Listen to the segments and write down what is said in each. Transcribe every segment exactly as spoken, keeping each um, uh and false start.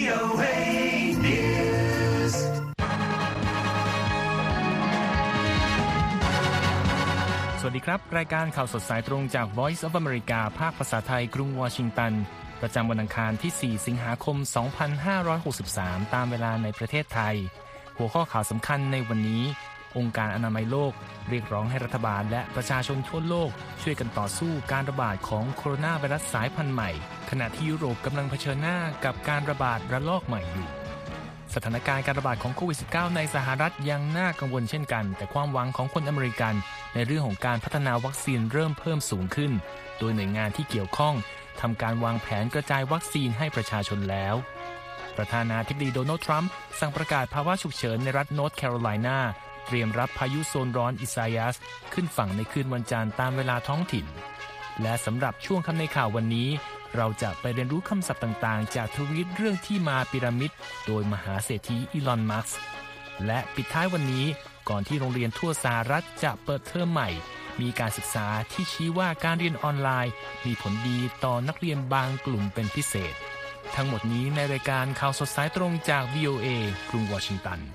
โอ เอ News สวัสดีครับรายการข่าวสดสายตรงจาก Voice of America ภาคภาษาไทยกรุงวอชิงตันประจำวันอังคารที่สี่สิงหาคมสองพันห้าร้อยหกสิบสามตามเวลาในประเทศไทยหัวข้อข่าวสำคัญในวันนี้องค์การอนามัยโลกเรียกร้องให้รัฐบาลและประชาชนทั่วโลกช่วยกันต่อสู้การระบาดของโคโรนาไวรัสสายพันธุ์ใหม่ขณะที่ยุโรปกำลังเผชิญหน้ากับการระบาดระลอกใหม่อยู่สถานการณ์การระบาดของโควิด สิบเก้า ในสหรัฐยังน่ากังวลเช่นกันแต่ความหวังของคนอเมริกันในเรื่องของการพัฒนาวัคซีนเริ่มเพิ่มสูงขึ้นโดยหน่วยงานที่เกี่ยวข้องทำการวางแผนกระจายวัคซีนให้ประชาชนแล้วประธานาธิบดีโดนัลด์ทรัมป์สั่งประกาศภาวะฉุกเฉินในรัฐนอร์ทแคโรไลนาเตรียมรับพายุโซนร้อนอิซายาสขึ้นฝั่งในคืนวันจันทร์ตามเวลาท้องถิ่นและสำหรับช่วงคำในข่าววันนี้เราจะไปเรียนรู้คำศัพท์ต่างๆจากทวีตเรื่องที่มาพีระมิดโดยมหาเศรษฐีอีลอน มัสก์และปิดท้ายวันนี้ก่อนที่โรงเรียนทั่วสหรัฐจะเปิดเทอมใหม่มีการศึกษาที่ชี้ว่าการเรียนออนไลน์มีผลดีต่อนักเรียนบางกลุ่มเป็นพิเศษทั้งหมดนี้ในรายการข่าวสดสายตรงจาก วี โอ เอ กรุงวอชิงตัน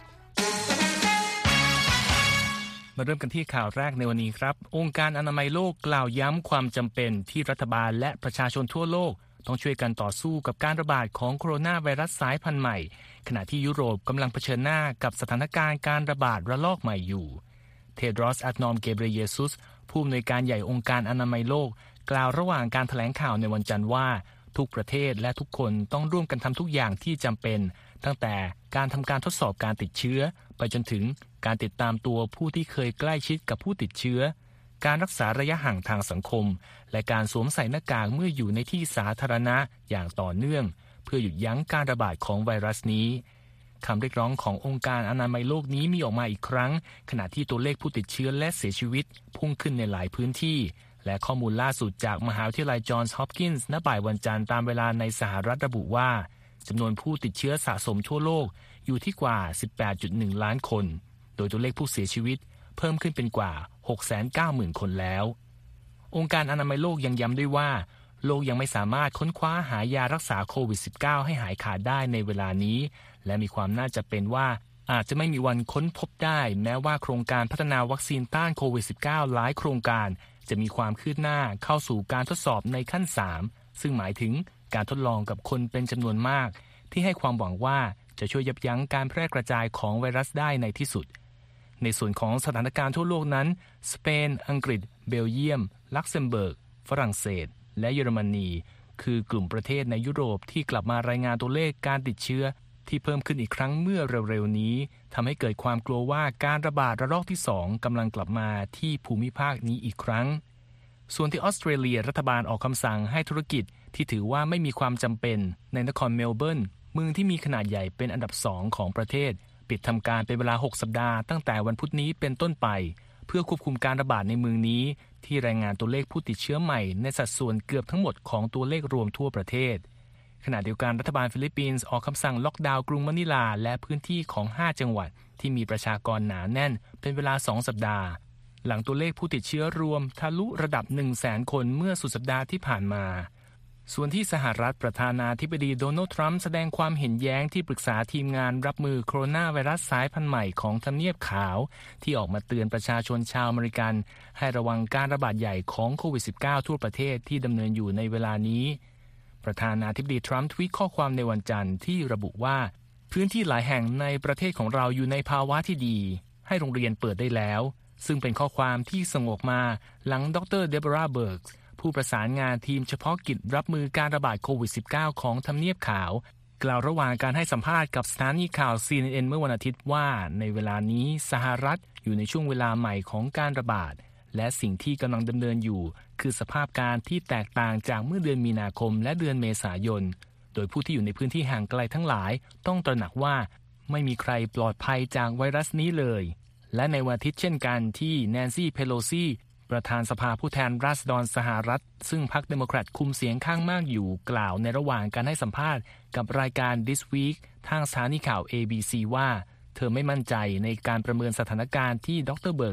มาเริ่มกันที่ข่าวแรกในวันนี้ครับองค์การอนามัยโลกกล่าวย้ำความจำเป็นที่รัฐบาลและประชาชนทั่วโลกต้องช่วยกันต่อสู้กับการระบาดของโคโรนาไวรัสสายพันธุ์ใหม่ขณะที่ยุโรปกำลังเผชิญหน้ากับสถานการณ์การระบาดระลอกใหม่อยู่เทโดรส อะดนอม เกเบรเยซุสผู้อำนวยการใหญ่องค์การอนามัยโลกกล่าวระหว่างการแถลงข่าวในวันจันทร์ว่าทุกประเทศและทุกคนต้องร่วมกันทำทุกอย่างที่จำเป็นตั้งแต่การทำการทดสอบการติดเชื้อไปจนถึงการติดตามตัวผู้ที่เคยใกล้ชิดกับผู้ติดเชื้อการรักษาระยะห่างทางสังคมและการสวมใส่หน้ากากเมื่ออยู่ในที่สาธารณะอย่างต่อเนื่องเพื่อหยุดยั้งการระบาดของไวรัสนี้คำเรียกร้องขององค์การอนามัยโลกนี้มีออกมาอีกครั้งขณะที่ตัวเลขผู้ติดเชื้อและเสียชีวิตพุ่งขึ้นในหลายพื้นที่และข้อมูลล่าสุดจากมหาวิทยาลัยจอห์นส์ฮอปกินส์ณบ่ายวันจันทร์ตามเวลาในสหรัฐระบุว่าจำนวนผู้ติดเชื้อสะสมทั่วโลกอยู่ที่กว่า สิบแปดจุดหนึ่ง ล้านคนโดยตัวเลขผู้เสียชีวิตเพิ่มขึ้นเป็นกว่า หกแสนเก้าหมื่น คนแล้วองค์การอนามัยโลกยังย้ำด้วยว่าโลกยังไม่สามารถค้นคว้าหายารักษาโควิด สิบเก้า ให้หายขาดได้ในเวลานี้และมีความน่าจะเป็นว่าอาจจะไม่มีวันค้นพบได้แม้ว่าโครงการพัฒนาวัคซีนต้านโควิด สิบเก้า หลายโครงการจะมีความคืบหน้าเข้าสู่การทดสอบในขั้นสามซึ่งหมายถึงการทดลองกับคนเป็นจำนวนมากที่ให้ความหวังว่าจะช่วยยับยั้งการแพร่กระจายของไวรัสได้ในที่สุดในส่วนของสถานการณ์ทั่วโลกนั้นสเปนอังกฤษเบลเยียมลักเซมเบิร์กฝรั่งเศสและเยอรมนีคือกลุ่มประเทศในยุโรปที่กลับมารายงานตัวเลขการติดเชื้อที่เพิ่มขึ้นอีกครั้งเมื่อเร็วๆนี้ทำให้เกิดความกลัวว่าการระบาดระลอกที่สองกำลังกลับมาที่ภูมิภาคนี้อีกครั้งส่วนที่ออสเตรเลียรัฐบาลออกคำสั่งให้ธุรกิจที่ถือว่าไม่มีความจำเป็นในนครเมลเบิร์นเมืองที่มีขนาดใหญ่เป็นอันดับสองของประเทศปิดทำการเป็นเวลาหกสัปดาห์ตั้งแต่วันพุธนี้เป็นต้นไปเพื่อควบคุมการระบาดในเมืองนี้ที่รายงานตัวเลขผู้ติดเชื้อใหม่ในสัดส่วนเกือบทั้งหมดของตัวเลขรวมทั่วประเทศขณะเดียวกันรัฐบาลฟิลิปปินส์ออกคำสั่งล็อกดาวน์กรุงมะนิลาและพื้นที่ของห้าจังหวัดที่มีประชากรหนาแน่นเป็นเวลาสองสัปดาห์หลังตัวเลขผู้ติดเชื้อรวมทะลุระดับ หนึ่งแสน คนเมื่อสุดสัปดาห์ที่ผ่านมาส่วนที่สหรัฐประธานาธิบดีโดนัลด์ทรัมป์แสดงความเห็นแย้งที่ปรึกษาทีมงานรับมือโคโรนาไวรัสสายพันธุ์ใหม่ของทำเนียบขาวที่ออกมาเตือนประชาชนชาวอเมริกันให้ระวังการระบาดใหญ่ของโควิด สิบเก้า ทั่วประเทศที่ดำเนินอยู่ในเวลานี้ประธานาธิบดีทรัมป์ทวีตข้อความในวันจันทร์ที่ระบุว่าพื้นที่หลายแห่งในประเทศของเราอยู่ในภาวะที่ดีให้โรงเรียนเปิดได้แล้วซึ่งเป็นข้อความที่ส่งออกมาหลังดรเดโบราห์เบิร์กผู้ประสานงานทีมเฉพาะกิจรับมือการระบาดโควิด สิบเก้า ของทำเนียบขาวกล่าวระหว่างการให้สัมภาษณ์กับสถานีข่าว ซี เอ็น เอ็น เมื่อวันอาทิตย์ว่าในเวลานี้สหรัฐอยู่ในช่วงเวลาใหม่ของการระบาดและสิ่งที่กำลังดำเนินอยู่คือสภาพการที่แตกต่างจากเมื่อเดือนมีนาคมและเดือนเมษายนโดยผู้ที่อยู่ในพื้นที่ห่างไกลทั้งหลายต้องตระหนักว่าไม่มีใครปลอดภัยจากไวรัสนี้เลยและในวันอาทิตย์เช่นกันที่แนนซี่เพโลซีประธานสภาผู้แทนราษฎรสหรัฐซึ่งพรรคเดโมแครตคุมเสียงข้างมากอยู่กล่าวในระหว่างการให้สัมภาษณ์กับรายการ This Week ทางสถานีข่าว เอ บี ซี ว่าเธอไม่มั่นใจในการประเมินสถานการณ์ที่ดรเบิร์กส์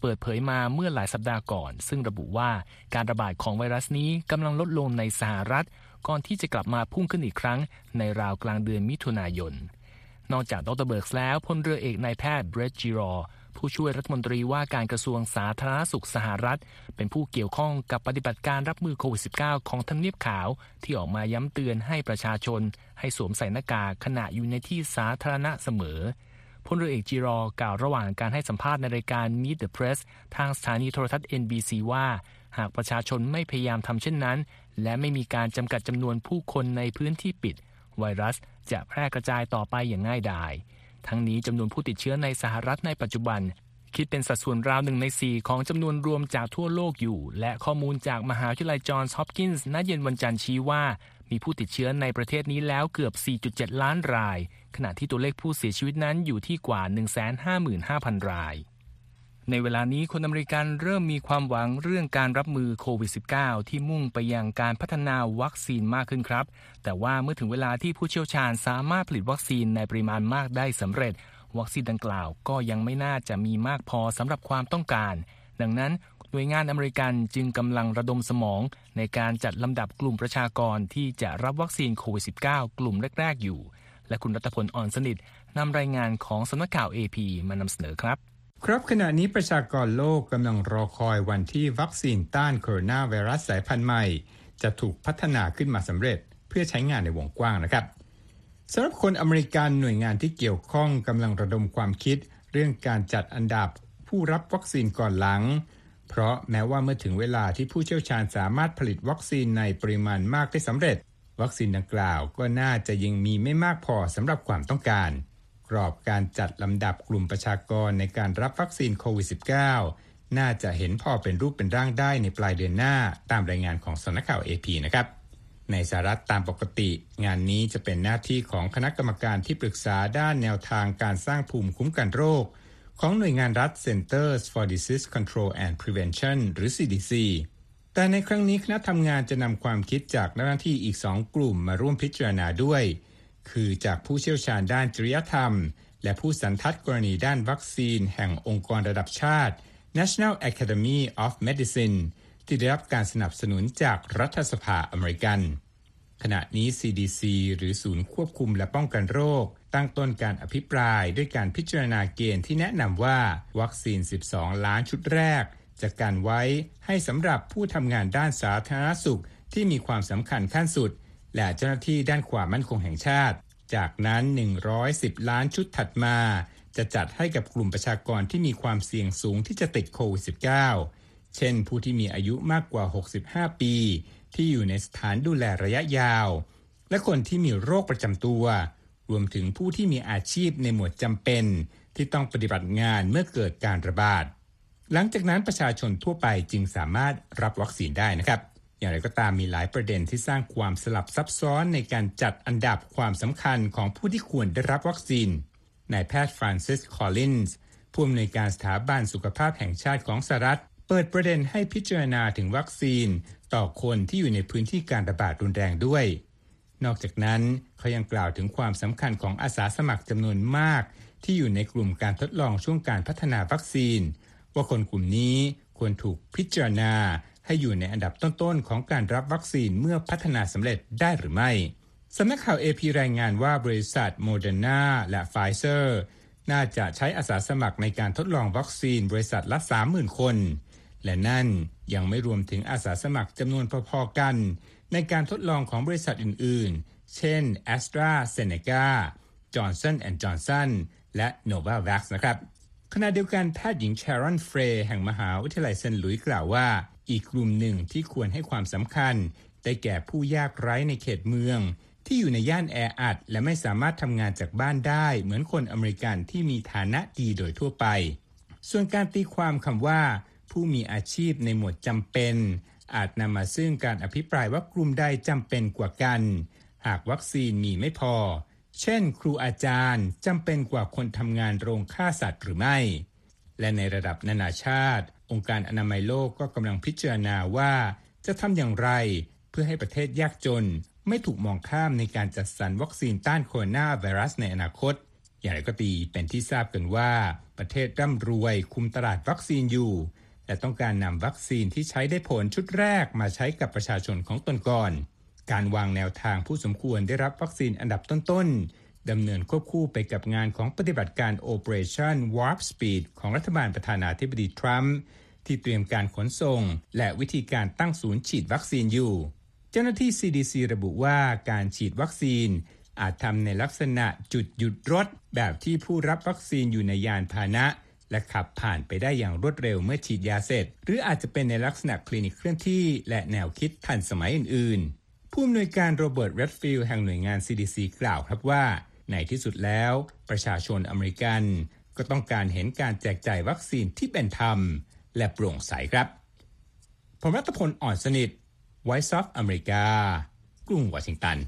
เปิดเผยมาเมื่อหลายสัปดาห์ก่อนซึ่งระบุว่าการระบาดของไวรัสนี้กำลังลดลงในสหรัฐก่อนที่จะกลับมาพุ่งขึ้นอีกครั้งในราวกลางเดือนมิถุนายนนอกจากดร.เบิร์กส์แล้วพลเรือเอกนายแพทย์เบรตจิรอผู้ช่วยรัฐมนตรีว่าการกระทรวงสาธารณสุขสหรัฐเป็นผู้เกี่ยวข้องกับปฏิบัติการรับมือโควิด สิบเก้า ของทำเนียบขาวที่ออกมาย้ำเตือนให้ประชาชนให้สวมใส่หน้ากากขณะอยู่ในที่สาธารณะเสมอพลเรือเอกจิรอกล่าวระหว่างการให้สัมภาษณ์ในรายการ Meet the Press ทางสถานีโทรทัศน์ เอ็น บี ซี ว่าหากประชาชนไม่พยายามทำเช่นนั้นและไม่มีการจำกัดจำนวนผู้คนในพื้นที่ปิดไวรัสจะแพร่กระจายต่อไปอย่างง่ายดายทั้งนี้จำนวนผู้ติดเชื้อในสหรัฐในปัจจุบันคิดเป็นสัดส่วนราวหนึ่งในสี่ของจำนวนรวมจากทั่วโลกอยู่และข้อมูลจากมหาวิทยาลัยจอห์นส์ฮอปกินส์ณเย็นวันจันทร์ชี้ว่ามีผู้ติดเชื้อในประเทศนี้แล้วเกือบ สี่จุดเจ็ด ล้านรายขณะที่ตัวเลขผู้เสียชีวิตนั้นอยู่ที่กว่า หนึ่งแสนห้าหมื่นห้าพัน รายในเวลานี้คนอเมริกันเริ่มมีความหวังเรื่องการรับมือโควิด สิบเก้า ที่มุ่งไปยังการพัฒนาวัคซีนมากขึ้นครับแต่ว่าเมื่อถึงเวลาที่ผู้เชี่ยวชาญสามารถผลิตวัคซีนในปริมาณมากได้สำเร็จวัคซีนดังกล่าวก็ยังไม่น่าจะมีมากพอสำหรับความต้องการดังนั้นหน่วยงานอเมริกันจึงกำลังระดมสมองในการจัดลำดับกลุ่มประชากรที่จะรับวัคซีนโควิด สิบเก้า กลุ่มแรกๆอยู่และคุณรัตพล อ่อนสนิทนำรายงานของสำนักข่าว เอ พี มานำเสนอครับครับขณะนี้ประชากรโลกกำลังรอคอยวันที่วัคซีนต้านโคโรนาไวรัสสายพันธุ์ใหม่จะถูกพัฒนาขึ้นมาสำเร็จเพื่อใช้งานในวงกว้างนะครับสำหรับคนอเมริกันหน่วยงานที่เกี่ยวข้องกำลังระดมความคิดเรื่องการจัดอันดับผู้รับวัคซีนก่อนหลังเพราะแม้ว่าเมื่อถึงเวลาที่ผู้เชี่ยวชาญสามารถผลิตวัคซีนในปริมาณมากได้สำเร็จวัคซีนดังกล่าวก็น่าจะยังมีไม่มากพอสำหรับความต้องการกรอบการจัดลำดับกลุ่มประชากรในการรับวัคซีนโควิด สิบเก้า น่าจะเห็นพอเป็นรูปเป็นร่างได้ในปลายเดือนหน้าตามรายงานของสำนักข่าว เอ พี นะครับในสหรัฐตามปกติงานนี้จะเป็นหน้าที่ของคณะกรรมการที่ปรึกษาด้านแนวทางการสร้างภูมิคุ้มกันโรคของหน่วยงานรัฐ Centers for Disease Control and Prevention หรือ ซี ดี ซี แต่ในครั้งนี้คณะทำงานจะนำความคิดจากหน้าที่อีกสองกลุ่มมาร่วมพิจารณาด้วยคือจากผู้เชี่ยวชาญด้านจริยธรรมและผู้สันทัดกรณีด้านวัคซีนแห่งองค์กรระดับชาติ National Academy of Medicine ที่ได้รับการสนับสนุนจากรัฐสภาอเมริกันขณะนี้ ซี ดี ซี หรือศูนย์ควบคุมและป้องกันโรคตั้งต้นการอภิปรายด้วยการพิจารณาเกณฑ์ที่แนะนำว่าวัคซีนสิบสองล้านชุดแรกจะกันไว้ให้สำหรับผู้ทำงานด้านสาธารณสุขที่มีความสำคัญขั้นสุดและเจ้าหน้าที่ด้านความมั่นคงแห่งชาติจากนั้นหนึ่งร้อยสิบล้านชุดถัดมาจะจัดให้กับกลุ่มประชากรที่มีความเสี่ยงสูงที่จะติดโควิด สิบเก้า เช่นผู้ที่มีอายุมากกว่าหกสิบห้าปีที่อยู่ในสถานดูแลระยะยาวและคนที่มีโรคประจำตัวรวมถึงผู้ที่มีอาชีพในหมวดจำเป็นที่ต้องปฏิบัติงานเมื่อเกิดการระบาดหลังจากนั้นประชาชนทั่วไปจึงสามารถรับวัคซีนได้นะครับอย่างไรก็ตามมีหลายประเด็นที่สร้างความสลับซับซ้อนในการจัดอันดับความสำคัญของผู้ที่ควรได้รับวัคซีนนายแพทย์ฟรานซิสคอลลินส์ผู้อำนวยการสถาบันสุขภาพแห่งชาติของสหรัฐเปิดประเด็นให้พิจารณาถึงวัคซีนต่อคนที่อยู่ในพื้นที่การระบาดรุนแรงด้วยนอกจากนั้นเขายังกล่าวถึงความสำคัญของอาสาสมัครจำนวนมากที่อยู่ในกลุ่มการทดลองช่วงการพัฒนาวัคซีนว่าคนกลุ่มนี้ควรถูกพิจารณาให้อยู่ในอันดับต้นๆของการรับวัคซีนเมื่อพัฒนาสำเร็จได้หรือไม่สำนักข่าว เอ พี รายงานว่าบริษัทโมเดอร์นาและไฟเซอร์น่าจะใช้อาสาสมัครในการทดลองวัคซีนบริษัทละ สามหมื่น คนและนั่นยังไม่รวมถึงอาสาสมัครจำนวนพอๆกันในการทดลองของบริษัทอื่นๆเช่น AstraZeneca Johnson แอนด์ Johnson และ Novavax นะครับขณะเดียวกันแพทย์หญิงแชรอนเฟรย์แห่งมหาวิทยาลัยเซนต์หลุยส์กล่าวว่าอีกกลุ่มหนึ่งที่ควรให้ความสำคัญได้แก่ผู้ยากไร้ในเขตเมืองที่อยู่ในย่านแออัดและไม่สามารถทำงานจากบ้านได้เหมือนคนอเมริกันที่มีฐานะดีโดยทั่วไปส่วนการตีความคำว่าผู้มีอาชีพในหมวดจำเป็นอาจนำมาซึ่งการอภิปรายว่ากลุ่มใดจำเป็นกว่ากันหากวัคซีนมีไม่พอเช่นครูอาจารย์จำเป็นกว่าคนทำงานโรงฆ่าสัตว์หรือไม่และในระดับนานาชาติองค์การอนามัยโลกก็กำลังพิจารณาว่าจะทำอย่างไรเพื่อให้ประเทศยากจนไม่ถูกมองข้ามในการจัดสรรวัคซีนต้านโคโรนาไวรัสในอนาคตอย่างไรก็ดีเป็นที่ทราบกันว่าปประเทศร่ำรวยคุมตลาดวัคซีนอยู่และต้องการนำวัคซีนที่ใช้ได้ผลชุดแรกมาใช้กับประชาชนของตนก่อนการวางแนวทางผู้สมควรได้รับวัคซีนอันดับต้นๆดำเนินควบคู่ไปกับงานของปฏิบัติการ Operation Warp Speed ของรัฐบาลประธานาธิบดีทรัมป์ที่เตรียมการขนส่งและวิธีการตั้งศูนย์ฉีดวัคซีนอยู่เจ้าหน้าที่ ซี ดี ซี ระบุว่าการฉีดวัคซีนอาจทำในลักษณะจุดหยุดรถแบบที่ผู้รับวัคซีนอยู่ในยานพาหนะและขับผ่านไปได้อย่างรวดเร็วเมื่อฉีดยาเสร็จหรืออาจจะเป็นในลักษณะคลินิกเคลื่อนที่และแนวคิดทันสมัยอื่นๆผู้อำนวยการโรเบิร์ต เรดฟิลด์แห่งหน่วยงาน ซี ดี ซี กล่าวครับว่าในที่สุดแล้วประชาชนอเมริกันก็ต้องการเห็นการแจกจ่ายวัคซีนที่เป็นธรรมและโปร่งใสครับผมรัตพล อ่อนสนิท Voice of America กรุงวอชิงตัน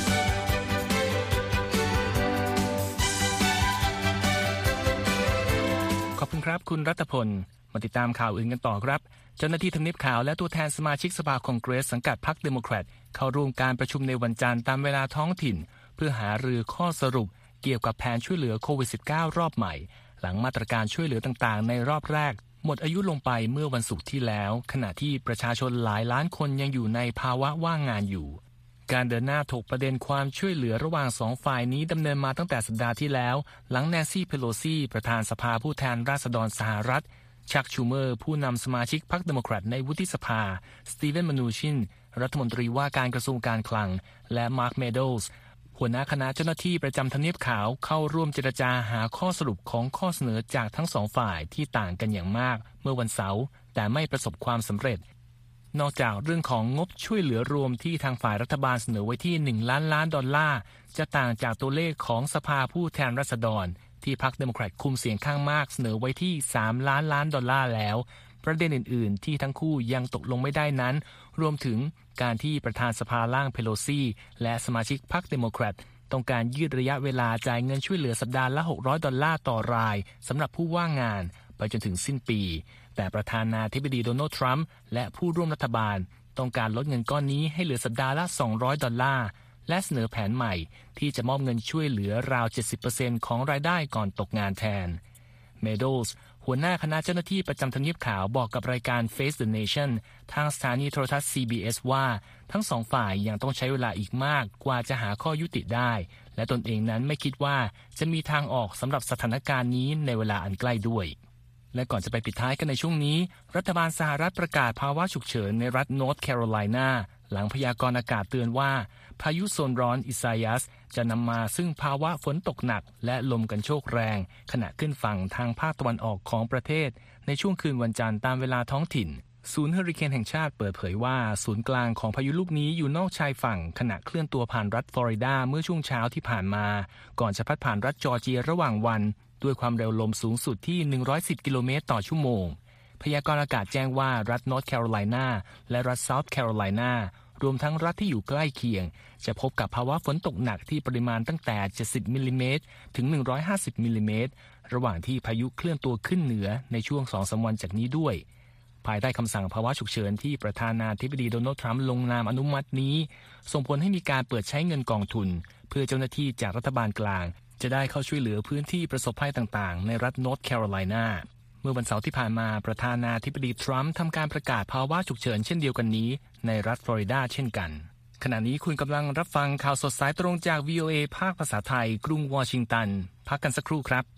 ขอบคุณครับคุณรัตพลมาติดตามข่าวอื่นกันต่อครับเจ้าหน้าที่ทำเนียบขาวและตัวแทนสมาชิกสภาคองเกรสสังกัดพรรคเดโมแครตเข้าร่วมการประชุมในวันจันทร์ตามเวลาท้องถิ่นเพื่อหารือข้อสรุปเกี่ยวกับแผนช่วยเหลือโควิด สิบเก้า รอบใหม่หลังมาตรการช่วยเหลือต่างๆในรอบแรกหมดอายุลงไปเมื่อวันศุกร์ที่แล้วขณะที่ประชาชนหลายล้านคนยังอยู่ในภาวะว่างงานอยู่การเดินหน้าถกประเด็นความช่วยเหลือระหว่างสองฝ่ายนี้ดำเนินมาตั้งแต่สัปดาห์ที่แล้วหลังแนนซี่ เพโลซีประธานสภาผู้แทนราษฎรสหรัฐชักชูเมอร์ผู้นำสมาชิกพรรคเดโมแครตในวุฒิสภาสตีเวน มานูชินรัฐมนตรีว่าการกระทรวงการคลังและมาร์ค เมโดว์สหัวหน้าคณะเจ้าหน้าที่ประจำทำเนียบขาวเข้าร่วมเจรจาหาข้อสรุปของข้อเสนอจากทั้งสองฝ่ายที่ต่างกันอย่างมากเมื่อวันเสาร์แต่ไม่ประสบความสำเร็จนอกจากเรื่องของงบช่วยเหลือรวมที่ทางฝ่ายรัฐบาลเสนอไว้ที่หนึ่งล้านล้านดอลลาร์จะต่างจากตัวเลขของสภาผู้แทนราษฎรที่พรรคเดโมแครตคุมเสียงข้างมากเสนอไว้ที่สามล้านล้านดอลลาร์แล้วประเด็นอื่นๆที่ทั้งคู่ยังตกลงไม่ได้นั้นรวมถึงการที่ประธานสภาล่างเพโลซีและสมาชิกพรรคเดโมแครตต้องการยืดระยะเวลาจ่ายเงินช่วยเหลือสัปดาห์ละหกร้อยดอลลาร์ต่อรายสำหรับผู้ว่างงานไปจนถึงสิ้นปีแต่ประธานาธิบดีโดนัลด์ทรัมป์และผู้ร่วมรัฐบาลต้องการลดเงินก้อนนี้ให้เหลือสัปดาห์ละสองร้อยดอลลาร์และเสนอแผนใหม่ที่จะมอบเงินช่วยเหลือราว เจ็ดสิบเปอร์เซ็นต์ ของรายได้ก่อนตกงานแทนเมโดว์สหัวหน้าคณะเจ้าหน้าที่ประจำทำเนียบขาวบอกกับรายการ Face the Nation ทางสถานีโทรทัศน์ ซี บี เอส ว่าทั้งสองฝ่ายยังต้องใช้เวลาอีกมากกว่าจะหาข้อยุติได้และตนเองนั้นไม่คิดว่าจะมีทางออกสำหรับสถานการณ์นี้ในเวลาอันใกล้ด้วยและก่อนจะไปปิดท้ายกันในช่วงนี้รัฐบาลสหรัฐประกาศภาวะฉุกเฉินในรัฐ North Carolina หลังพยากรณ์อากาศเตือนว่าพายุโซนร้อนอิซายัสจะนำมาซึ่งภาวะฝนตกหนักและลมกันโชกแรงขณะขึ้นฝั่งทางภาคตะวันออกของประเทศในช่วงคืนวันจันทร์ตามเวลาท้องถิ่นศูนย์เฮอริเคนแห่งชาติเปิดเผยว่าศูนย์กลางของพายุลูกนี้อยู่นอกชายฝั่งขณะเคลื่อนตัวผ่านรัฐฟลอริดาเมื่อช่วงเช้าที่ผ่านมาก่อนจะพัดผ่านรัฐจอร์เจียระหว่างวันด้วยความเร็วลมสูงสุดที่หนึ่งร้อยสิบกิโลเมตรต่อชั่วโมงพยากรณ์อากาศแจ้งว่ารัฐ North Carolina และรัฐ South Carolina รวมทั้งรัฐที่อยู่ใกล้เคียงจะพบกับภาวะฝนตกหนักที่ปริมาณตั้งแต่เจ็ดสิบมิลลิเมตรถึงหนึ่งร้อยห้าสิบมิลลิเมตรระหว่างที่พายุเคลื่อนตัวขึ้นเหนือในช่วง สองถึงสาม วันจากนี้ด้วยภายใต้คำสั่งภาวะฉุกเฉินที่ประธานาธิบดีโดนัลด์ทรัมป์ลงนามอนุมัตินี้ส่งผลให้มีการเปิดใช้เงินกองทุนเพื่อเจ้าหน้าที่จากรัฐบาลกลางจะได้เข้าช่วยเหลือพื้นที่ประสบภัยต่างๆในรัฐ North Carolina เมื่อวันเสาร์ที่ผ่านมาประธานาธิบดีทรัมป์ทำการประกาศภาวะฉุกเฉินเช่นเดียวกันนี้ในรัฐฟลอริดาเช่นกันขณะนี้คุณกำลังรับฟังข่าวสดสายตรงจาก วี โอ เอ ภาคภาษาไทยกรุงวอชิงตันพักกันสักครู่ครับ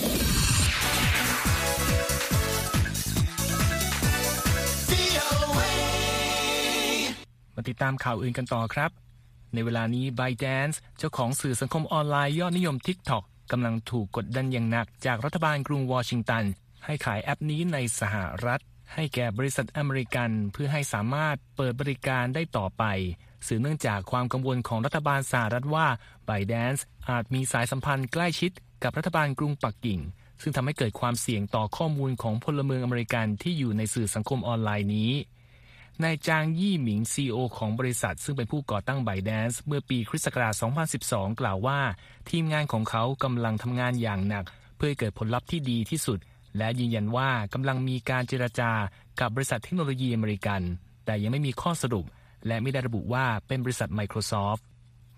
มาติดตามข่าวอื่นกันต่อครับในเวลานี้ ByteDance เจ้าของสื่อสังคมออนไลน์ยอดนิยม TikTok กำลังถูกกดดันอย่างหนักจากรัฐบาลกรุงวอชิงตันให้ขายแอปนี้ในสหรัฐให้แก่บริษัทอเมริกันเพื่อให้สามารถเปิดบริการได้ต่อไปสืบเนื่องจากความกังวลของรัฐบาลสหรัฐว่า ByteDance อาจมีสายสัมพันธ์ใกล้ชิดกับรัฐบาลกรุงปักกิ่งซึ่งทำให้เกิดความเสี่ยงต่อข้อมูลของพลเมืองอเมริกันที่อยู่ในสื่อสังคมออนไลน์นี้นายจางยี่หมิง ซี อี โอ ของบริษัทซึ่งเป็นผู้ก่อตั้ง ByteDance เมื่อปีคริสต์ศักราช สองพันสิบสอง กล่าวว่าทีมงานของเขากำลังทำงานอย่างหนักเพื่อให้เกิดผลลัพธ์ที่ดีที่สุดและยืนยันว่ากำลังมีการเจรจากับบริษัทเทคโนโลยีอเมริกันแต่ยังไม่มีข้อสรุปและไม่ได้ระบุว่าเป็นบริษัท Microsoft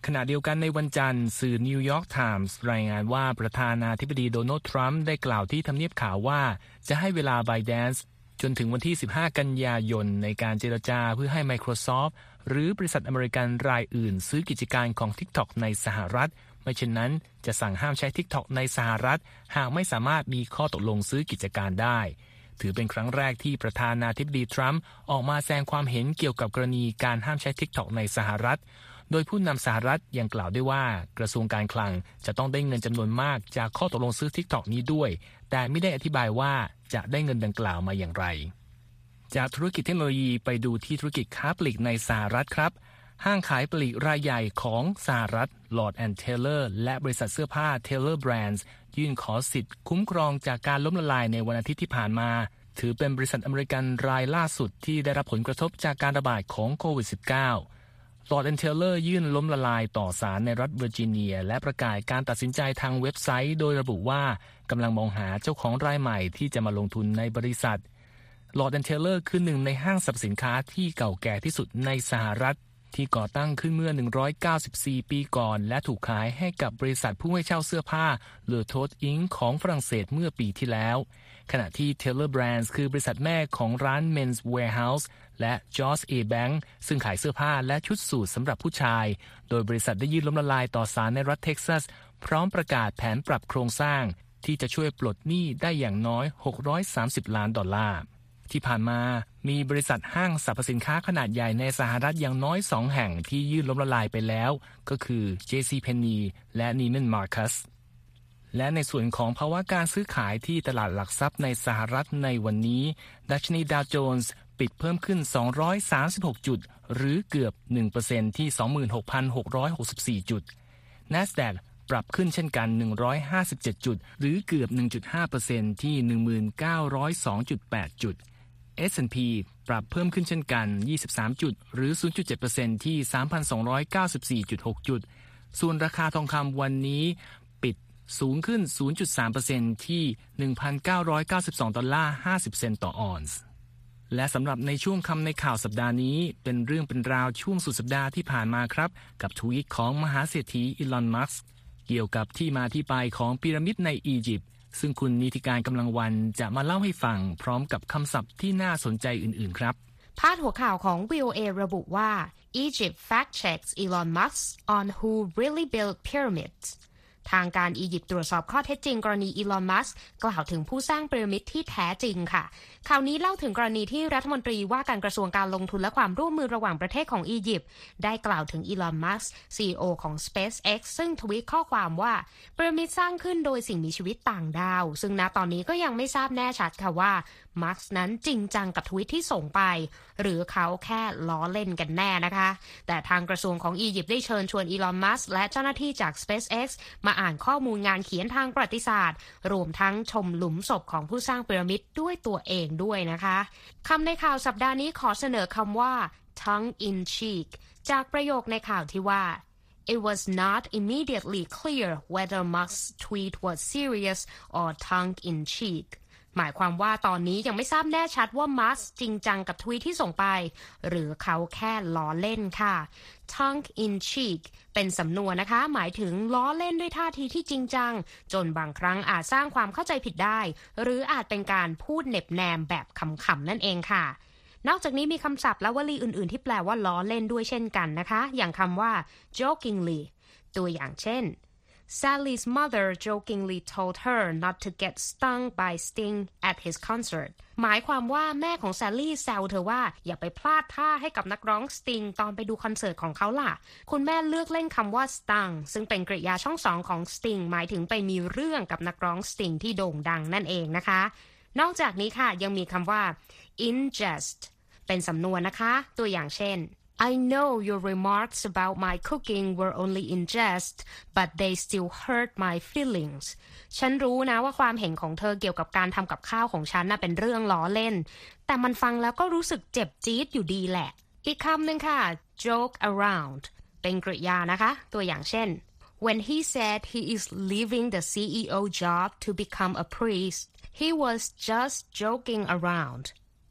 ขณะเดียวกันในวันจันทร์สื่อนิวยอร์กไทมส์รายงานว่าประธานาธิบดีโดนัลด์ทรัมป์ได้กล่าวที่ทำเนียบขาวว่าจะให้เวลา ByteDance จนถึงวันที่สิบห้ากันยายนในการเจรจาเพื่อให้ Microsoft หรือบริษัทอเมริกันรายอื่นซื้อกิจการของ TikTok ในสหรัฐไม่เช่นนั้นจะสั่งห้ามใช้ TikTok ในสหรัฐหากไม่สามารถมีข้อตกลงซื้อกิจการได้ถือเป็นครั้งแรกที่ประธานาธิบดีทรัมป์ออกมาแสดงความเห็นเกี่ยวกับกรณีการห้ามใช้ TikTok ในสหรัฐโดยผู้นำสหรัฐยังกล่าวด้วยว่ากระทรวงการคลังจะต้องได้เงินจำนวนมากจากข้อตกลงซื้อ TikTok นี้ด้วยแต่ไม่ได้อธิบายว่าจะได้เงินดังกล่าวมาอย่างไรจากธุรกิจเทคโนโลยีไปดูที่ธุรกิจค้าปลีกในสหรัฐครับห้างขายปลีกรายใหญ่ของสหรัฐ Lord and Taylor และบริษัทเสื้อผ้า Taylor Brands ยื่นขอสิทธิ์คุ้มครองจากการล้มละลายในวันอาทิตย์ที่ผ่านมาถือเป็นบริษัทอเมริกันรายล่าสุดที่ได้รับผลกระทบจากการระบาดของโควิด สิบเก้า Lord and Taylor ยื่นล้มละลายต่อศาลในรัฐเวอร์จิเนียและประกาศการตัดสินใจทางเว็บไซต์โดยระบุว่ากำลังมองหาเจ้าของรายใหม่ที่จะมาลงทุนในบริษัท Lord and Taylor คือหนึ่งในห้างสรรพสินค้าที่เก่าแก่ที่สุดในสหรัฐที่ก่อตั้งขึ้นเมื่อหนึ่งร้อยเก้าสิบสี่ปีก่อนและถูกขายให้กับบริษัทผู้ให้เช่าเสื้อผ้า Le Tot Incorporated ของฝรั่งเศสเมื่อปีที่แล้วขณะที่ Taylor Brands คือบริษัทแม่ของร้าน Men's Warehouse และ George A. Bank ซึ่งขายเสื้อผ้าและชุดสูทสำหรับผู้ชายโดยบริษัทได้ยื่นล้มละลายต่อศาลในรัฐเท็กซัสพร้อมประกาศแผนปรับโครงสร้างที่จะช่วยปลดหนี้ได้อย่างน้อยหกร้อยสามสิบล้านดอลลาร์ที่ผ่านมามีบริษัทห้างสรรพสินค้าขนาดใหญ่ในสหรัฐอย่างน้อยสองแห่งที่ยื่นล้มละลายไปแล้วก็คือ เจ ซี Penney และ Neiman Marcus และในส่วนของภาวะการซื้อขายที่ตลาดหลักทรัพย์ในสหรัฐในวันนี้ดัชนีดาวโจนส์ปิดเพิ่มขึ้นสองร้อยสามสิบหกจุดหรือเกือบ หนึ่งเปอร์เซ็นต์ ที่ สองหมื่นหกพันหกร้อยหกสิบสี่ จุด NASDAQ ปรับขึ้นเช่นกันหนึ่งร้อยห้าสิบเจ็ดจุดหรือเกือบ หนึ่งจุดห้าเปอร์เซ็นต์ ที่ หนึ่งหมื่นเก้าร้อยสองจุดแปด จุดเอส แอนด์ พี ปรับเพิ่มขึ้นเช่นกันยี่สิบสามจุดหรือ ศูนย์จุดเจ็ดเปอร์เซ็นต์ ที่ สามพันสองร้อยเก้าสิบสี่จุดหก จุดส่วนราคาทองคำวันนี้ปิดสูงขึ้น ศูนย์จุดสามเปอร์เซ็นต์ ที่ หนึ่งพันเก้าร้อยเก้าสิบสองดอลลาร์ห้าสิบเซนต์ต่อออนซ์และสำหรับในช่วงคำในข่าวสัปดาห์นี้เป็นเรื่องเป็นราวช่วงสุดสัปดาห์ที่ผ่านมาครับกับทวีตของมหาเศรษฐีอีลอนมัสก์เกี่ยวกับที่มาที่ไปของพีระมิดในอียิปต์ซึ่งคุณนิติการกำลังวันจะมาเล่าให้ฟังพร้อมกับคำศัพท์ที่น่าสนใจอื่นๆครับพาดหัวข่าวของ วี โอ เอ ระบุว่า Egypt fact checks Elon Musk on who really built pyramids ทางการอียิปต์ตรวจสอบข้อเท็จจริงกรณีอีลอนมัสก์กล่าวถึงผู้สร้างพีระมิดที่แท้จริงค่ะข่าวนี้เล่าถึงกรณีที่รัฐมนตรีว่าการกระทรวงการลงทุนและความร่วมมือระหว่างประเทศของอียิปต์ได้กล่าวถึงอีลอนมัสก์ ซี อี โอ ของ SpaceX ซึ่งทวีตข้อความว่าพีระมิดสร้างขึ้นโดยสิ่งมีชีวิตต่างดาวซึ่งณตอนนี้ก็ยังไม่ทราบแน่ชัดค่ะว่ามัสก์นั้นจริงจังกับทวีตที่ส่งไปหรือเขาแค่ล้อเล่นกันแน่นะคะแต่ทางกระทรวงของอียิปต์ได้เชิญชวนอีลอนมัสก์และเจ้าหน้าที่จาก SpaceX มาอ่านข้อมูลงานเขียนทางประวัติศาสตร์รวมทั้งชมหลุมศพของผู้สร้างพีระมิดด้วยตัวเองด้วยนะคะคำในข่าวสัปดาห์นี้ขอเสนอคำว่า tongue in cheek จากประโยคในข่าวที่ว่า It was not immediately clear whether Musk's tweet was serious or tongue in cheek หมายความว่าตอนนี้ยังไม่ทราบแน่ชัดว่ามัสจริงจังกับทวีตที่ส่งไปหรือเขาแค่ล้อเล่นค่ะ tongue in cheek เป็นสำนวนนะคะหมายถึงล้อเล่นด้วยท่าทีที่จริงจังจนบางครั้งอาจสร้างความเข้าใจผิดได้หรืออาจเป็นการพูดเหน็บแนมแบบขำๆนั่นเองค่ะนอกจากนี้มีคำศัพท์และวลีอื่นๆที่แปลว่าล้อเล่นด้วยเช่นกันนะคะอย่างคำว่า jokingly ตัวอย่างเช่นSally's mother jokingly told her not to get stung by Sting at his concert หมายความว่าแม่ของแซลลี่แซวเธอว่าอย่าไปพลาดท่าให้กับนักร้อง Sting ตอนไปดูคอนเสิร์ตของเขาล่ะคุณแม่เลือกเล่นคำว่า stung ซึ่งเป็นกริยาช่องสองของ Sting หมายถึงไปมีเรื่องกับนักร้อง Sting ที่โด่งดังนั่นเองนะคะนอกจากนี้ค่ะยังมีคำว่า in jest เป็นสำนวนนะคะตัวอย่างเช่นI know your remarks about my cooking were only in jest, but they still hurt my feelings. ฉันรู้นะว่าความเห็นของเธอเกี่ยวกับการทำกับข้าวของฉันน่ะเป็นเรื่องล้อเล่นแต่มันฟังแล้วก็รู้สึกเจ็บจี๊ดอยู่ดีแหละอีกคำหนึ่งค่ะ joke around เป็นกริยานะคะตัวอย่างเช่น When he said he is leaving the ซี อี โอ job to become a priest, he was just joking around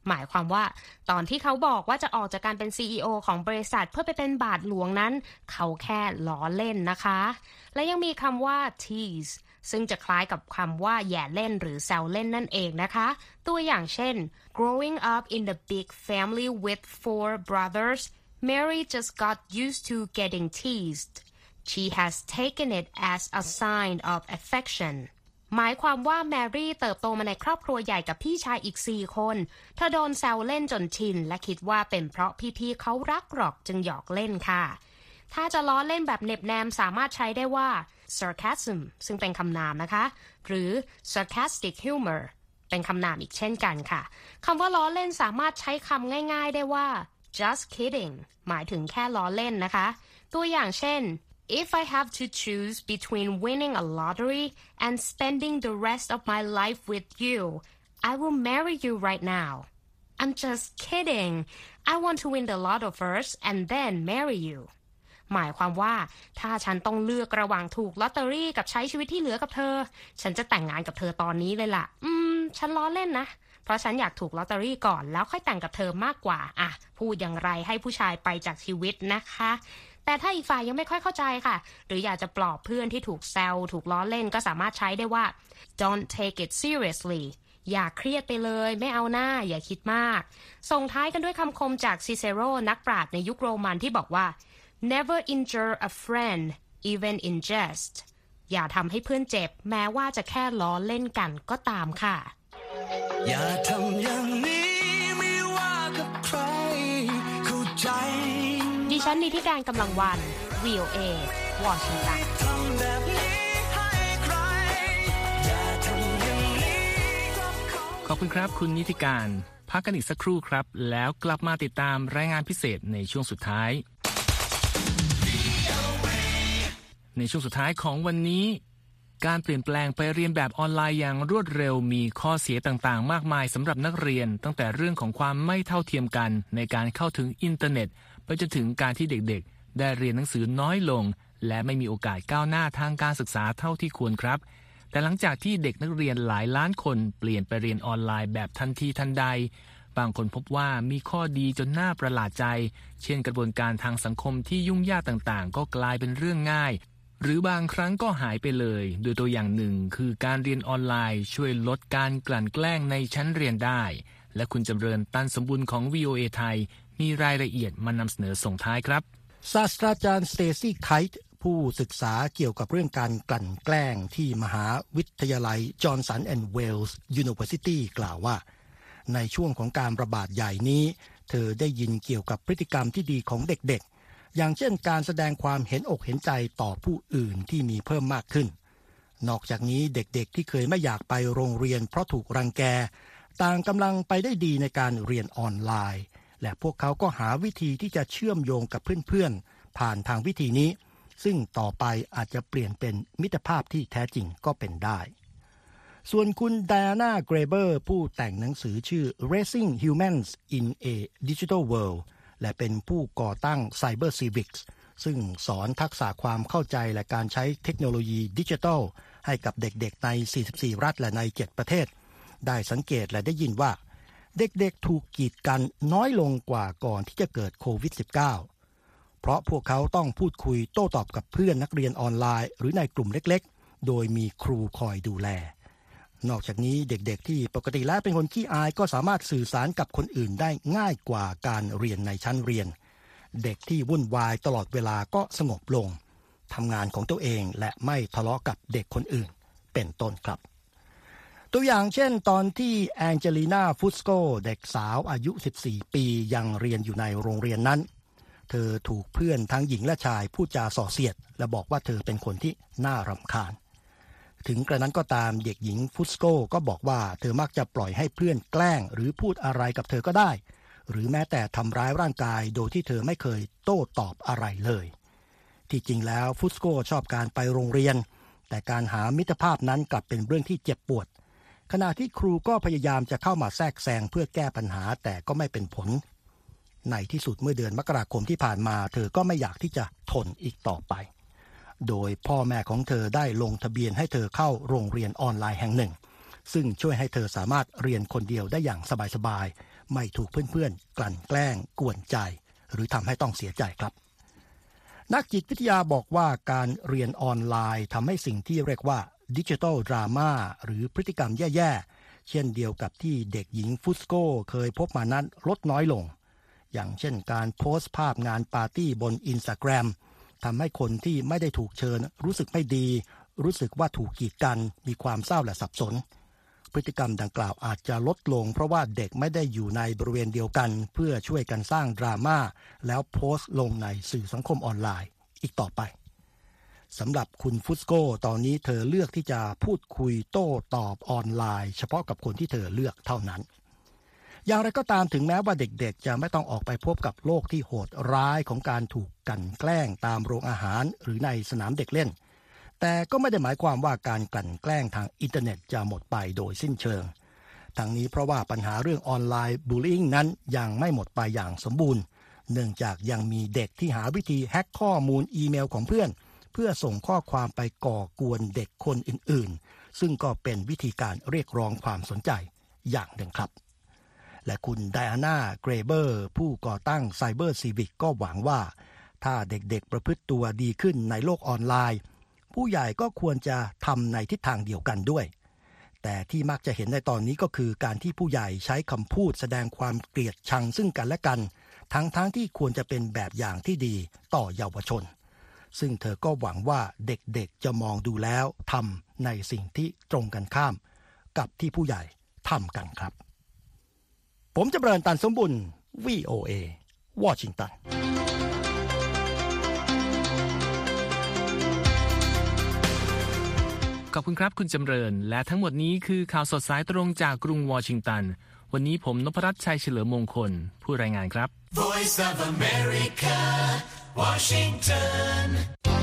หมายความว่าตอนที่เขาบอกว่าจะออกจากการเป็น ซี อี โอ ของบริษัทเพื่อไปเป็นบาทหลวงนั้นเขาแค่ล้อเล่นนะคะและยังมีคำว่า tease ซึ่งจะคล้ายกับคำว่าแย่เล่นหรือแซวเล่นนั่นเองนะคะตัวอย่างเช่น growing up in the big family with four brothers Mary just got used to getting teased she has taken it as a sign of affectionหมายความว่าแมรี่เติบโตมาในครอบครัวใหญ่กับพี่ชายอีกสี่คนเธอโดนแซวเล่นจนชินและคิดว่าเป็นเพราะพี่ๆเขารักหรอกจึงหยอกเล่นค่ะถ้าจะล้อเล่นแบบเน็บแนมสามารถใช้ได้ว่า sarcasm ซึ่งเป็นคำนามนะคะหรือ sarcastic humor เป็นคำนามอีกเช่นกันค่ะคำว่าล้อเล่นสามารถใช้คำง่ายๆได้ว่า just kidding หมายถึงแค่ล้อเล่นนะคะตัวอย่างเช่นIf I have to choose between winning a lottery and spending the rest of my life with you, I will marry you right now. I'm just kidding. I want to win the lotto first and then marry you. หมายความว่าถ้าฉันต้องเลือกระหว่างถูกลอตเตอรี่กับใช้ชีวิตที่เหลือกับเธอฉันจะแต่งงานกับเธอตอนนี้เลยล่ะอืมฉันล้อเล่นนะเพราะฉันอยากถูกลอตเตอรี่ก่อนแล้วค่อยแต่งกับเธอมากกว่าอ่ะพูดอย่างไรให้ผู้ชายไปจากชีวิตนะคะแต่ถ้าอีกฝ่ายยังไม่ค่อยเข้าใจค่ะหรืออยากจะปลอบเพื่อนที่ถูกแซวถูกล้อเล่นก็สามารถใช้ได้ว่า don't take it seriously อย่าเครียดไปเลยไม่เอาหน้าอย่าคิดมากส่งท้ายกันด้วยคำคมจากซิเซโรนักปราชญ์ในยุคโรมันที่บอกว่า never injure a friend even in jest อย่าทำให้เพื่อนเจ็บแม้ว่าจะแค่ล้อเล่นกันก็ตามค่ะอย่าทำอย่างนี้ไม่ว่ากับใครเข้าใจดิฉันนิติการกำลังวัน วี โอ เอ วอชิงตันขอบคุณครับคุณนิติการพักกันอีกสักครู่ครับแล้วกลับมาติดตามรายงานพิเศษในช่วงสุดท้ายในช่วงสุดท้ายของวันนี้การเปลี่ยนแปลงไปเรียนแบบออนไลน์อย่างรวดเร็วมีข้อเสียต่างๆมากมายสำหรับนักเรียนตั้งแต่เรื่องของความไม่เท่าเทียมกันในการเข้าถึงอินเทอร์เน็ตไปจนถึงการที่เด็กๆได้เรียนหนังสือน้อยลงและไม่มีโอกาสก้าวหน้าทางการศึกษาเท่าที่ควรครับแต่หลังจากที่เด็กนักเรียนหลายล้านคนเปลี่ยนไปเรียนออนไลน์แบบทันทีทันใดบางคนพบว่ามีข้อดีจนน่าประหลาดใจเช่นกระบวนการทางสังคมที่ยุ่งยากต่างๆก็กลายเป็นเรื่องง่ายหรือบางครั้งก็หายไปเลยโดยตัวอย่างหนึ่งคือการเรียนออนไลน์ช่วยลดการกลั่นแกล้งในชั้นเรียนได้และคุณจำเริญตันสมบูรณ์ของ วี โอ เอ ไทยมีรายละเอียดมานำเสนอส่งท้ายครับศาสตราจารย์สเตซี่ไคท์ผู้ศึกษาเกี่ยวกับเรื่องการกลั่นแกล้งที่มหาวิทยาลัยจอห์นสันแอนด์เวลส์ University กล่าวว่าในช่วงของการระบาดใหญ่นี้เธอได้ยินเกี่ยวกับพฤติกรรมที่ดีของเด็กๆอย่างเช่นการแสดงความเห็นอกเห็นใจต่อผู้อื่นที่มีเพิ่มมากขึ้นนอกจากนี้เด็กๆที่เคยไม่อยากไปโรงเรียนเพราะถูกรังแกต่างกำลังไปได้ดีในการเรียนออนไลน์และพวกเขาก็หาวิธีที่จะเชื่อมโยงกับเพื่อนๆผ่านทางวิธีนี้ซึ่งต่อไปอาจจะเปลี่ยนเป็นมิตรภาพที่แท้จริงก็เป็นได้ส่วนคุณไดอาน่าเกรเบอร์ผู้แต่งหนังสือชื่อ Raising Humans in a Digital World และเป็นผู้ก่อตั้ง Cyber Civics ซึ่งสอนทักษะความเข้าใจและการใช้เทคโนโลยีดิจิทัลให้กับเด็กๆในสี่สิบสี่รัฐและในเจ็ดประเทศได้สังเกตและได้ยินว่าเด็กๆถูกกีดกันน้อยลงกว่าก่อนที่จะเกิดโควิด สิบเก้า เพราะพวกเขาต้องพูดคุยโต้ตอบกับเพื่อนนักเรียนออนไลน์หรือในกลุ่มเล็กๆโดยมีครูคอยดูแลนอกจากนี้เด็กๆที่ปกติแล้วเป็นคนขี้อายก็สามารถสื่อสารกับคนอื่นได้ง่ายกว่าการเรียนในชั้นเรียนเด็กที่วุ่นวายตลอดเวลาก็สงบลงทำงานของตัวเองและไม่ทะเลาะกับเด็กคนอื่นเป็นต้นครับตัวอย่างเช่นตอนที่แองเจลีนาฟุสโกเด็กสาวอายุสิบสี่ปียังเรียนอยู่ในโรงเรียนนั้นเธอถูกเพื่อนทั้งหญิงและชายพูดจาส่อเสียดและบอกว่าเธอเป็นคนที่น่ารำคาญถึงกระนั้นก็ตามเด็กหญิงฟุสโกก็บอกว่าเธอมักจะปล่อยให้เพื่อนแกล้งหรือพูดอะไรกับเธอก็ได้หรือแม้แต่ทำร้ายร่างกายโดยที่เธอไม่เคยโต้ตอบอะไรเลยที่จริงแล้วฟุสโกชอบการไปโรงเรียนแต่การหามิตรภาพนั้นกลับเป็นเรื่องที่เจ็บปวดขณะที่ครูก็พยายามจะเข้ามาแทรกแซงเพื่อแก้ปัญหาแต่ก็ไม่เป็นผลในที่สุดเมื่อเดือนมกราคมที่ผ่านมาเธอก็ไม่อยากที่จะทนอีกต่อไปโดยพ่อแม่ของเธอได้ลงทะเบียนให้เธอเข้าโรงเรียนออนไลน์แห่งหนึ่งซึ่งช่วยให้เธอสามารถเรียนคนเดียวได้อย่างสบายไม่ถูกเพื่อนๆกลั่นแกล้งกวนใจหรือทำให้ต้องเสียใจครับนักจิตวิทยาบอกว่าการเรียนออนไลน์ทำให้สิ่งที่เรียกว่าดิจิทัลดราม่าหรือพฤติกรรมแย่ๆเช่นเดียวกับที่เด็กหญิงฟุสโกเคยพบมานั้นลดน้อยลงอย่างเช่นการโพสต์ภาพงานปาร์ตี้บน Instagram ทำให้คนที่ไม่ได้ถูกเชิญรู้สึกไม่ดีรู้สึกว่าถูกกีดกันมีความเศร้าและสับสนพฤติกรรมดังกล่าวอาจจะลดลงเพราะว่าเด็กไม่ได้อยู่ในบริเวณเดียวกันเพื่อช่วยกันสร้างดราม่าแล้วโพสต์ลงในสื่อสังคมออนไลน์อีกต่อไปสำหรับคุณฟุสโกตอนนี้เธอเลือกที่จะพูดคุยโต้ตอบออนไลน์เฉพาะกับคนที่เธอเลือกเท่านั้นอย่างไรก็ตามถึงแม้ว่าเด็กๆจะไม่ต้องออกไปพบกับโลกที่โหดร้ายของการถูกกลั่นแกล้งตามโรงอาหารหรือในสนามเด็กเล่นแต่ก็ไม่ได้หมายความว่าการกลั่นแกล้งทางอินเทอร์เน็ตจะหมดไปโดยสิ้นเชิงทั้งนี้เพราะว่าปัญหาเรื่องออนไลน์บูลลี่นั้นยังไม่หมดไปอย่างสมบูรณ์เนื่องจากยังมีเด็กที่หาวิธีแฮ็กข้อมูลอีเมลของเพื่อนเพื่อส่งข้อความไปก่อกวนเด็กคนอื่นๆซึ่งก็เป็นวิธีการเรียกร้องความสนใจอย่างหนึ่งครับและคุณไดอาน่าเกรเบอร์ผู้ก่อตั้ง Cyber Civic ก็หวังว่าถ้าเด็กๆประพฤติตัวดีขึ้นในโลกออนไลน์ผู้ใหญ่ก็ควรจะทำในทิศทางเดียวกันด้วยแต่ที่มักจะเห็นในตอนนี้ก็คือการที่ผู้ใหญ่ใช้คำพูดแสดงความเกลียดชังซึ่งกันและกันทั้งๆ ท, ที่ควรจะเป็นแบบอย่างที่ดีต่อเยาวชนซึ่งเธอก็หวังว่าเด็กๆจะมองดูแล้วทำในสิ่งที่ตรงกันข้ามกับที่ผู้ใหญ่ทำกันครับผมจำเริญตันสมบุญ วี โอ เอ วอชิงตันขอบคุณครับคุณจำเริญและทั้งหมดนี้คือข่าวสดสายตรงจากกรุงวอชิงตันวันนี้ผมนพรัตน์ชัยเฉลิมมงคลผู้รายงานครับ Voice of America Washington